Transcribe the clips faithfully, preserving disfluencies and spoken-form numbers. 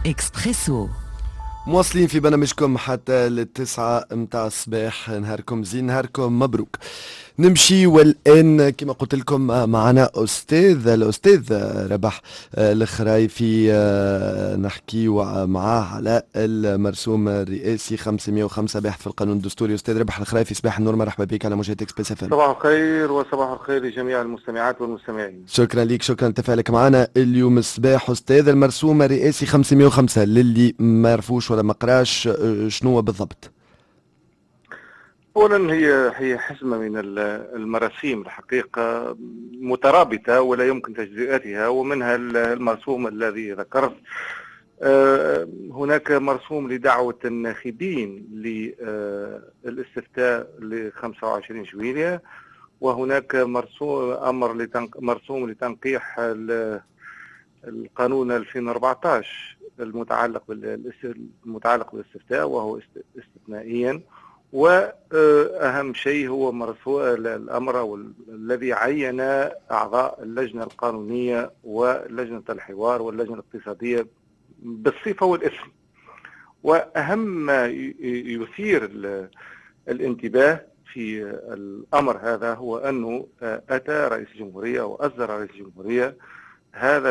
إكسبريسو. مواصلين في برنامجكم حتى للتسعة متاع الصباح. نهاركم زين، نهاركم مبروك. نمشي والآن كما قلت لكم معنا أستاذ الأستاذ ربح الخرايفي، نحكي معاه على المرسوم الرئاسي خمسمائة وخمسة باحث في القانون الدستوري. أستاذ ربح الخرايفي، صباح النور، مرحبا بك على موجات إكسبريس إف إم. صباح الخير وصباح الخير لجميع المستمعات والمستمعين. شكرا لك، شكرا لتفاعلك معنا اليوم الصباح. أستاذ، المرسوم الرئاسي خمسمائة وخمسة للي ما يعرفوش ولا ما قراش شنو هو بالضبط؟ اولا هي هي حزمه من المراسيم الحقيقه مترابطه ولا يمكن تجزئتها، ومنها المرسوم الذي ذكرت. هناك مرسوم لدعوه الناخبين للاستفتاء ل خمسة وعشرين جويلية، وهناك مرسوم امر مرسوم لتنقيح القانون ألفين وأربعة عشر المتعلق المتعلق بالاستفتاء وهو استثنائيا. وأهم شيء هو مرفوع الأمر الذي عين أعضاء اللجنة القانونية ولجنة الحوار واللجنة الاقتصادية بالصفة والاسم. وأهم ما يثير الانتباه في الأمر هذا هو أنه أتى رئيس الجمهورية وأصدر رئيس الجمهورية هذا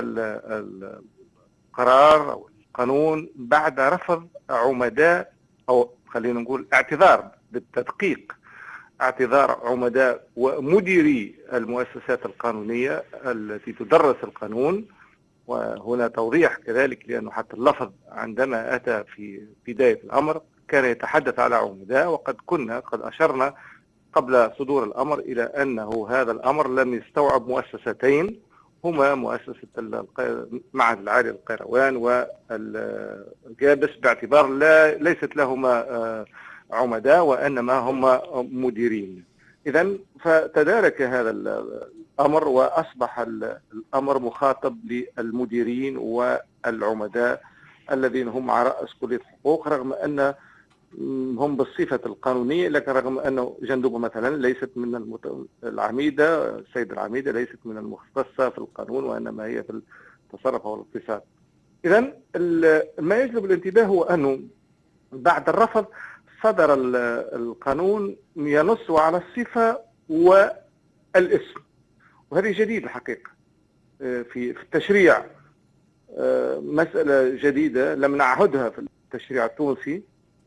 القرار أو القانون بعد رفض عمداء، أو خلينا نقول اعتذار بالتدقيق، اعتذار عمداء ومديري المؤسسات القانونية التي تدرس القانون. وهنا توضيح كذلك، لأنه حتى اللفظ عندما أتى في بداية الأمر كان يتحدث على عمداء، وقد كنا قد أشرنا قبل صدور الأمر إلى أنه هذا الأمر لم يستوعب مؤسستين، هما مؤسسة المعهد العالي للقيروان والجابس، باعتبار لا ليست لهما عمداء وإنما هما مديرين. إذن فتدارك هذا الأمر وأصبح الأمر مخاطب للمديرين والعمداء الذين هم على رأس كلية الحقوق، رغم أن هم بالصفة القانونية، لكن رغم أنه جندوبة مثلا ليست من المت... العميدة السيدة العميدة ليست من المختصة في القانون، وإنما هي في التصرف والاقتصاد. إذن ما يجلب الانتباه هو أنه بعد الرفض صدر القانون ينص على الصفة والاسم، وهذه جديد الحقيقة في التشريع، مسألة جديدة لم نعهدها في التشريع التونسي.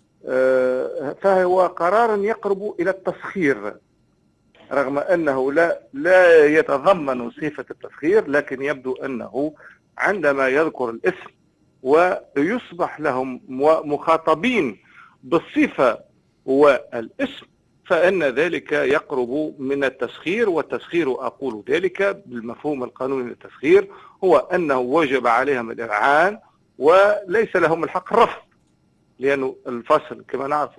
فهو قرار يقرب إلى التسخير، رغم أنه لا لا يتضمن صفة التسخير، لكن يبدو أنه عندما يذكر الاسم ويصبح لهم مخاطبين بالصفة والاسم فإن ذلك يقرب من التسخير. والتسخير أقول ذلك بالمفهوم القانوني للتسخير هو أنه وجب عليهم الإذعان وليس لهم الحق الرفض، لأنه الفصل كما نعرف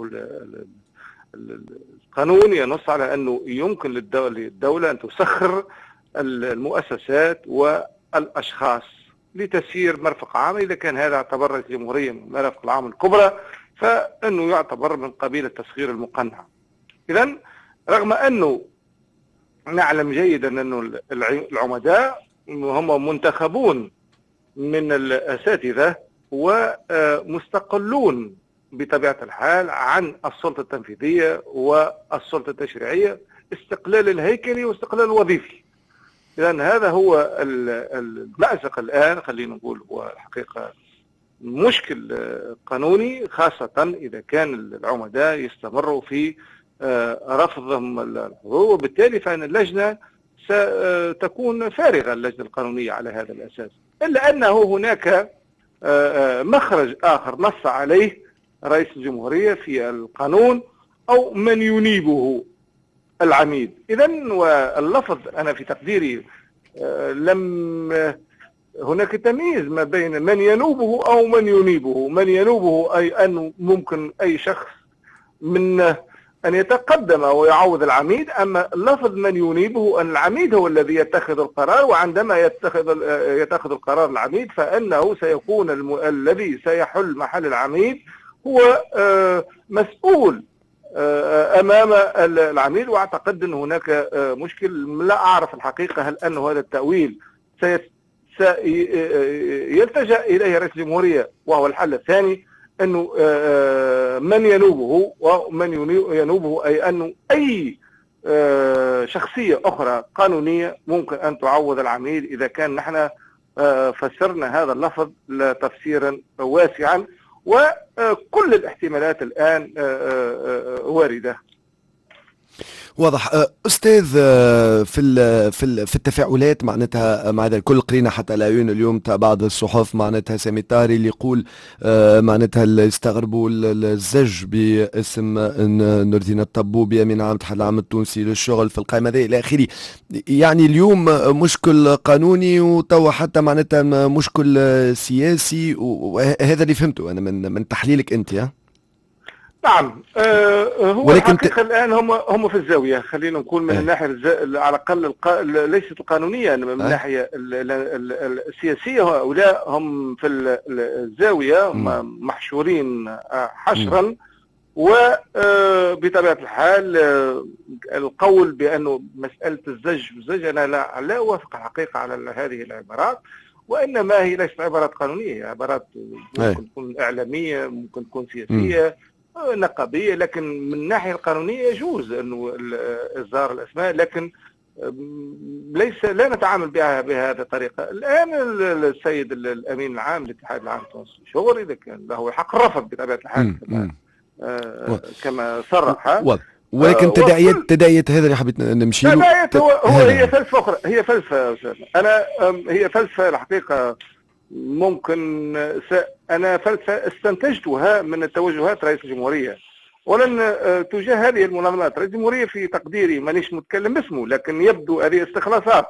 القانون ينص على أنه يمكن للدولة أن تسخر المؤسسات والأشخاص لتسيير مرفق عام. إذا كان هذا اعتبر رئيس الجمهورية من مرافق العام الكبرى فإنه يعتبر من قبيل التسخير المقنع. إذن رغم أنه نعلم جيدا أن العمداء هم منتخبون من الأساتذة ومستقلون بطبيعة الحال عن السلطة التنفيذية والسلطة التشريعية، استقلال الهيكلي واستقلال الوظيفي. إذن هذا هو المأزق الآن، خلينا نقول هو الحقيقة مشكل قانوني، خاصة إذا كان العمداء يستمروا في رفضهم الحضور، وبالتالي فإن اللجنة ستكون فارغة، اللجنة القانونية على هذا الأساس. إلا أنه هناك مخرج آخر نص عليه رئيس الجمهورية في القانون، أو من ينيبه العميد. إذن واللفظ أنا في تقديري لم هناك تمييز ما بين من ينوبه أو من ينيبه. من ينوبه أي أنه ممكن أي شخص من أن يتقدم ويعوض العميد، أما لفظ من ينيبه أن العميد هو الذي يتخذ القرار، وعندما يتخذ يتخذ القرار العميد فإنه سيكون الم... الذي سيحل محل العميد هو مسؤول أمام العميد. وأعتقد أن هناك مشكل، لا أعرف الحقيقة هل أن هذا التأويل سيلتجأ إليه رئيس الجمهورية، وهو الحل الثاني، أنه من ينوبه ومن ينوبه، أي أنه أي شخصية أخرى قانونية ممكن أن تعوض العميل إذا كان نحن فسرنا هذا اللفظ تفسيرا واسعا، وكل الاحتمالات الآن واردة. واضح. استاذ، في في في التفاعلات معناتها مع هذا الكل قرينا حتى العيون اليوم تاع بعض الصحف معناتها سامي طاري اللي يقول معناتها اللي يستغربوا الزج باسم نور الدين الطبوبي امين عام الاتحاد العام التونسي للشغل في القائمه هذه الى اخره. يعني اليوم مشكل قانوني وتوا حتى معناتها مشكل سياسي، وهذا اللي فهمته انا من من تحليلك انت. ها نعم. آه هو الحقيقة الآن هم هم في الزاوية، خلينا نقول من الناحية على الأقل الق... ليست القانونية، من الناحية السياسية هؤلاء هم في الزاوية، هم محشورين حشرا، وبطبيعة الحال القول بأنه مسألة الزج الزج أنا لا لا أوافق الحقيقة على هذه العبارات، وإنما هي ليست عبارات قانونية، عبارات ممكن تكون إعلامية، ممكن تكون سياسية، نقابية، لكن من الناحية القانونية يجوز أنه إصدار الأسماء، لكن ليس لا نتعامل بها بهذه الطريقة. الآن السيد الأمين العام للاتحاد العام التونسي للشغل إذا كان له الحق رفض بطبيعة الحال كما, آه كما صرح، ولكن تداعيات تداعيات هذا اللي حبيت نمشي له. تداعيات هو, هو هي فلسفة أخرى، هي فلسفة أنا هي فلسفة الحقيقة ممكن أنا فلسفة استنتجتها من التوجهات رئيس الجمهورية، ولن تجاه هذه المنظمات. رئيس الجمهورية في تقديري مانيش متكلم باسمه، لكن يبدو هذه استخلاصات،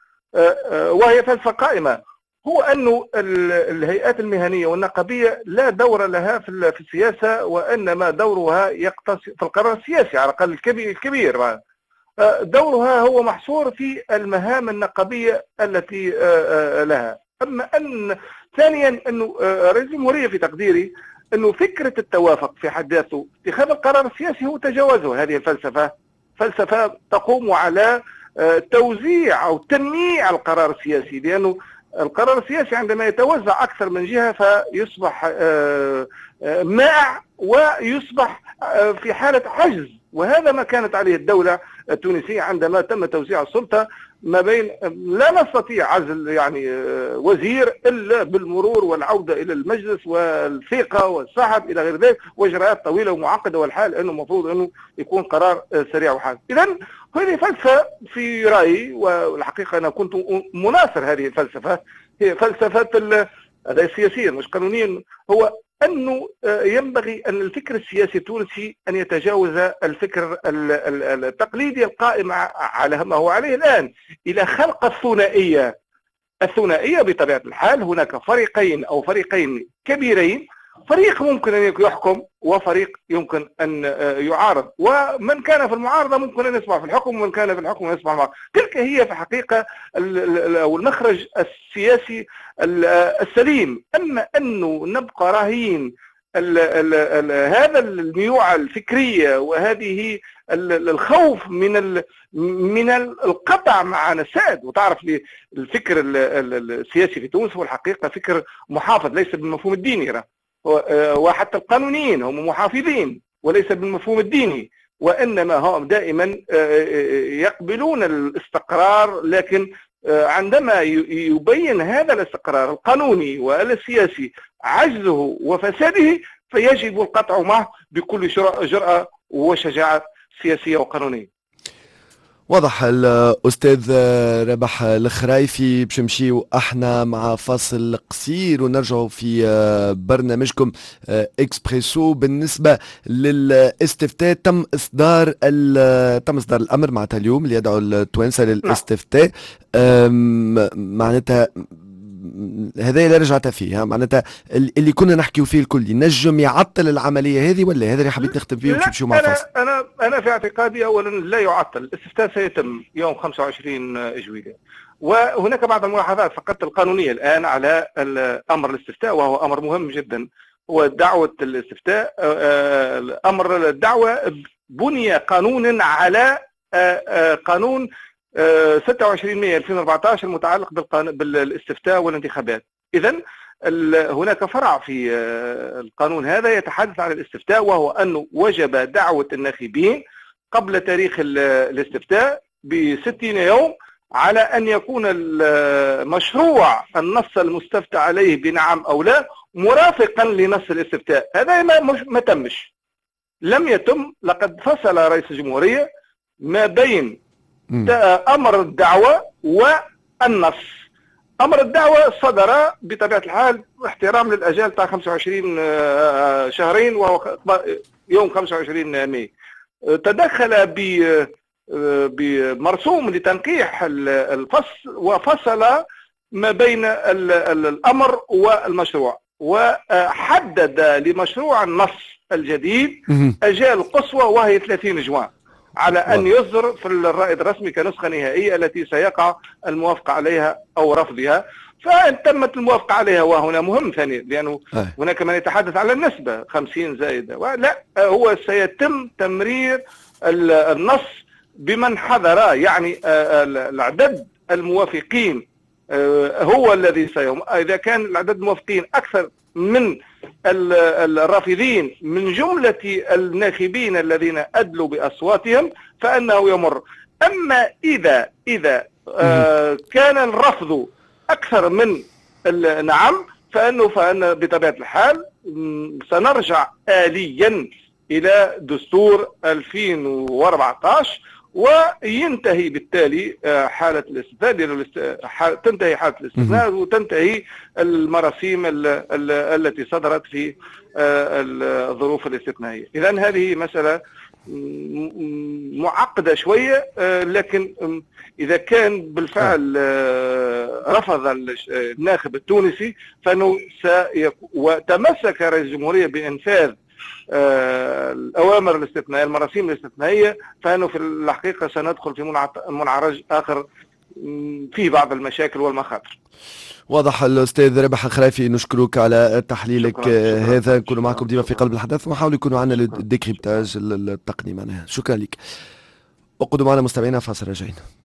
وهي فلسفة قائمة، هو أنه الهيئات المهنية والنقابية لا دور لها في السياسة، وإنما دورها يقتصر في القرار السياسي على الأقل الكبير. دورها هو محصور في المهام النقابية التي لها. أما أن ثانيا أنه رئيس الجمهورية في تقديري أنه فكرة التوافق في حد ذاته اتخاذ القرار السياسي هو تجاوزه. هذه الفلسفة فلسفة تقوم على توزيع أو تنميع القرار السياسي، لأنه القرار السياسي عندما يتوزع أكثر من جهة فيصبح مائع ويصبح في حالة عجز، وهذا ما كانت عليه الدولة التونسية عندما تم توزيع السلطة ما بين. لا نستطيع عزل يعني وزير إلا بالمرور والعودة إلى المجلس والثقة والسحب إلى غير ذلك، وإجراءات طويلة ومعقدة، والحال أنه المفروض أنه يكون قرار سريع وحاسم. إذن هذه فلسفة في رأيي، والحقيقة أنا كنت مناصر هذه الفلسفة، هي فلسفة السياسية مش قانونيا، هو أنه ينبغي أن الفكر السياسي التونسي أن يتجاوز الفكر التقليدي القائم على ما هو عليه الآن إلى خلق الثنائية. الثنائية بطبيعة الحال هناك فريقين أو فريقين كبيرين، فريق ممكن أن يحكم وفريق يمكن أن يعارض، ومن كان في المعارضة ممكن أن يصبح في الحكم، ومن كان في الحكم يصبح المعارضة. تلك هي في حقيقة المخرج السياسي السليم. أما أنه نبقى راهين ال ال ال هذا الميوعة الفكرية وهذه الخوف من من القطع مع نساد، وتعرف لي الفكر السياسي في تونس هو الحقيقة فكر محافظ ليس بالمفهوم الديني، وحتى القانونيين هم محافظين وليس بالمفهوم الديني، وإنما هم دائما يقبلون الاستقرار، لكن عندما يبين هذا الاستقرار القانوني والسياسي عجزه وفساده فيجب القطع معه بكل جرأة وشجاعة سياسية وقانونية. واضح. الأستاذ ربح الخرايفي باش نمشيو احنا مع فاصل قصير ونرجعوا في برنامجكم اكسبريسو. بالنسبة للاستفتاء تم إصدار تم إصدار الأمر معناتها اليوم اللي يدعو التوانسة للاستفتاء. معناتها هذا اللي رجعت فيه، معناتها اللي كنا نحكيو فيه الكل ينجم يعطل العمليه هذه، ولا هذا اللي حبيت نختم فيه ونمشيو مع فاصل؟ انا انا في اعتقادي اولا لا يعطل. الاستفتاء سيتم يوم خمسة وعشرين جويلية، وهناك بعض الملاحظات فقط القانونيه الان على امر الاستفتاء، وهو امر مهم جدا. ودعوه الاستفتاء امر الدعوه بني قانونا على قانون ستة وعشرين مايو ألفين وأربعة عشر المتعلق بالاستفتاء والانتخابات. إذا هناك فرع في القانون هذا يتحدث عن الاستفتاء، وهو أنه وجب دعوة الناخبين قبل تاريخ الاستفتاء بستين يوم على أن يكون مشروع النص المستفتى عليه بنعم أو لا مرافقا لنص الاستفتاء. هذا ما, ما تمش، لم يتم. لقد فصل رئيس الجمهورية ما بين أمر الدعوة والنص. أمر الدعوة صدر بطبيعة الحال احترام للأجال تاع خمسة وعشرين شهرين، وهو يوم خمسة وعشرين مايو. تدخل بمرسوم لتنقيح الفصل وفصل ما بين الأمر والمشروع، وحدد لمشروع النص الجديد أجال قصوى وهي ثلاثين جوان على أن يصدر في الرائد الرسمي كنسخة نهائية التي سيقع الموافقة عليها أو رفضها. فإن تمت الموافقة عليها، وهنا مهم ثاني لأنه هناك من يتحدث على النسبة خمسين زائدة، لا، هو سيتم تمرير النص بمن حضر، يعني العدد الموافقين هو الذي سيهم. إذا كان العدد الموافقين أكثر من الرافضين من جملة الناخبين الذين أدلوا بأصواتهم فإنه يمر. أما إذا إذا كان الرفض أكثر من النعم فإنه فإن بطبيعة الحال سنرجع آليا إلى دستور ألفين وأربعة عشر، وينتهي بالتالي حالة الاستثناء، تنتهي حالة الاستثناء وتنتهي المراسيم التي صدرت في الظروف الاستثنائية. إذن هذه مسألة معقدة شوية، لكن إذا كان بالفعل رفض الناخب التونسي فإنه وتمسك رئيس الجمهورية بإنفاذ الأوامر الاستثنائية المراسيم الاستثنائية، فإنه في الحقيقة سندخل في منعرج آخر فيه بعض المشاكل والمخاطر. واضح. الأستاذ رابح الخرافي، نشكرك على تحليلك شكرا هذا. شكرا نكون معكم ديما في قلب الحدث ونحاول يكون عندنا الديكريبتاج التقني معناها. شكرا لك. وقعدوا معنا مستمعينا، فاصل راجعين.